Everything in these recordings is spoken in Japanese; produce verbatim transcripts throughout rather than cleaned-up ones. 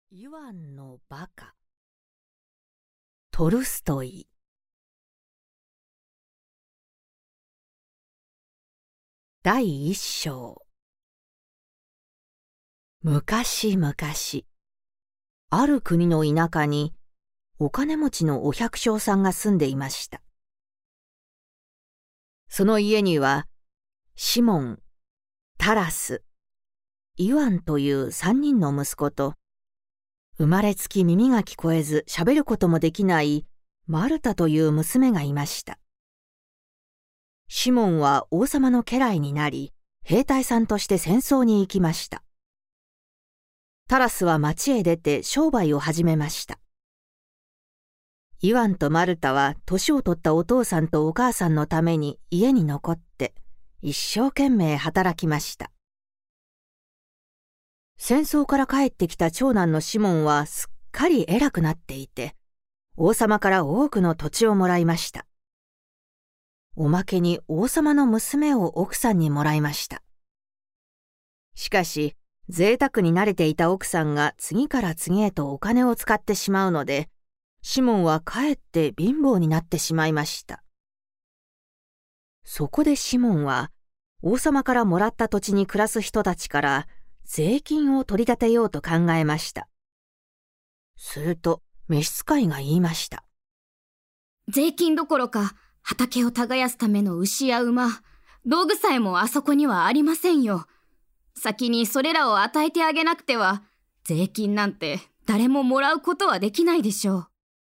イワンのバカ。トルストイ。第一章。昔々、ある国の田舎にお金持ちのお百姓さんが住んでいました。その家にはシモン、タラス、イワンという三人の息子と、生まれつき耳が聞こえず喋ることもできないマルタという娘がいました。シモンは王様の家来になり、兵隊さんとして戦争に行きました。タラスは町へ出て商売を始めました。イワンとマルタは年を取ったお父さんとお母さんのために家に残って一生懸命働きました。戦争から帰ってきた長男のシモンはすっかり偉くなっていて、王様から多くの土地をもらいました。おまけに王様の娘を奥さんにもらいました。しかし、贅沢に慣れていた奥さんが次から次へとお金を使ってしまうので、シモンはかえって貧乏になってしまいました。そこでシモンは、王様からもらった土地に暮らす人たちから、税金を取り立てようと考えました。すると、召使いが言いました。 税金どころか、畑を耕すための牛や馬、道具さえもあそこにはありませんよ。先にそれらを与えてあげなくては、税金なんて誰ももらうことはできないでしょう。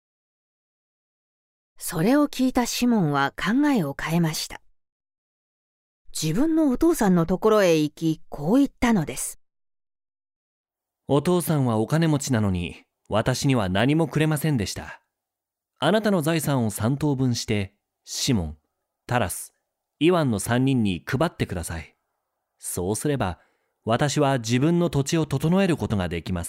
それを聞いたシモンは考えを変えました。自分のお父さんのところへ行き、こう言ったのです。 お父さんはお金持ちなのに、私には何もくれませんでした。あなたの財産を三等分して、シモン、タラス、イワンの三人に配ってください。そうすれば、私は自分の土地を整えることができます。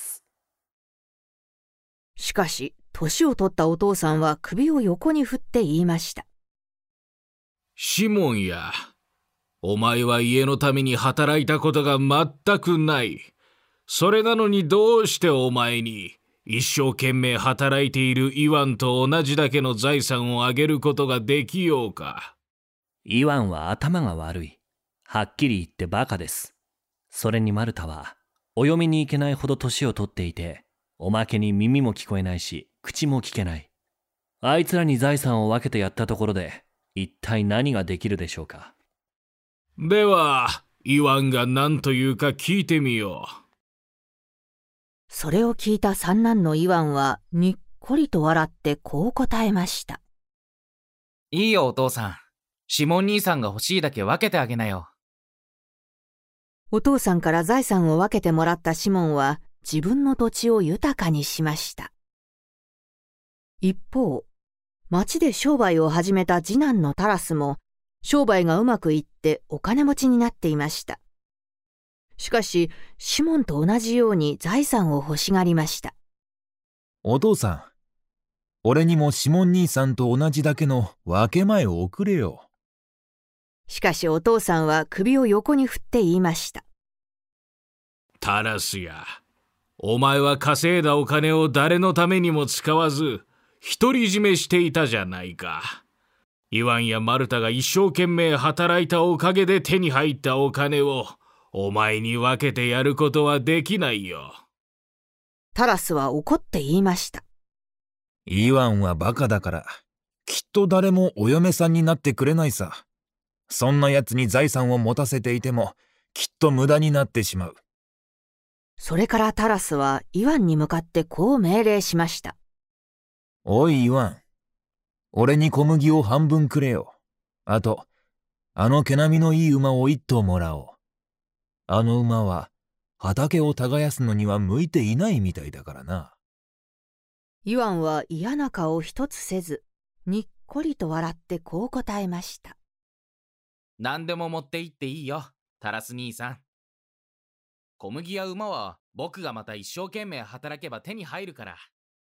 しかし、年を取ったお父さんは首を横に振って言いました。 シモンや、お前は家のために働いたことが全くない。それなのにどうしてお前に一生懸命働いているイワンと同じだけの財産をあげることができようか。 イワンは頭が悪い。はっきり言ってバカです。それにマルタはお嫁に行けないほど年を取っていて、おまけに耳も聞こえないし口も聞けない。あいつらに財産を分けてやったところで一体何ができるでしょうか。 ではイワンが何というか聞いてみよう。 それを聞いた三男のイワンはにっこりと笑ってこう答えました。 いいよお父さん。シモン兄さんが欲しいだけ分けてあげなよ。 お父さんから財産を分けてもらったシモンは自分の土地を豊かにしました。一方、町で商売を始めた次男のタラスも商売がうまくいってお金持ちになっていました。しかし、シモンと同じように財産を欲しがりました。 お父さん、俺にもシモン兄さんと同じだけの分け前を送れよ。 しかしお父さんは首を横に振って言いました。 タラスや、お前は稼いだお金を誰のためにも使わず、独り占めしていたじゃないか。イワンやマルタが一生懸命働いたおかげで手に入ったお金を、お前に分けてやることはできないよ。 タラスは怒って言いました。 イワンはバカだから、きっと誰もお嫁さんになってくれないさ。そんな奴に財産を持たせていても、きっと無駄になってしまう。 それからタラスはイワンに向かってこう命令しました。 おいイワン、俺に小麦を半分くれよ。あと、あの毛並みのいい馬を一頭もらおう。あの馬は畑を耕すのには向いていないみたいだからな。 イワンは嫌な顔一つせず、にっこりと笑ってこう答えました。 何でも持って行っていいよ、タラス兄さん。小麦や馬は僕がまた一生懸命働けば手に入るから。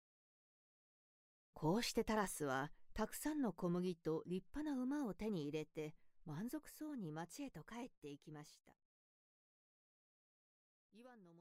こうしてタラスはたくさんの小麦と立派な馬を手に入れて満足そうに町へと帰っていきました。イワンの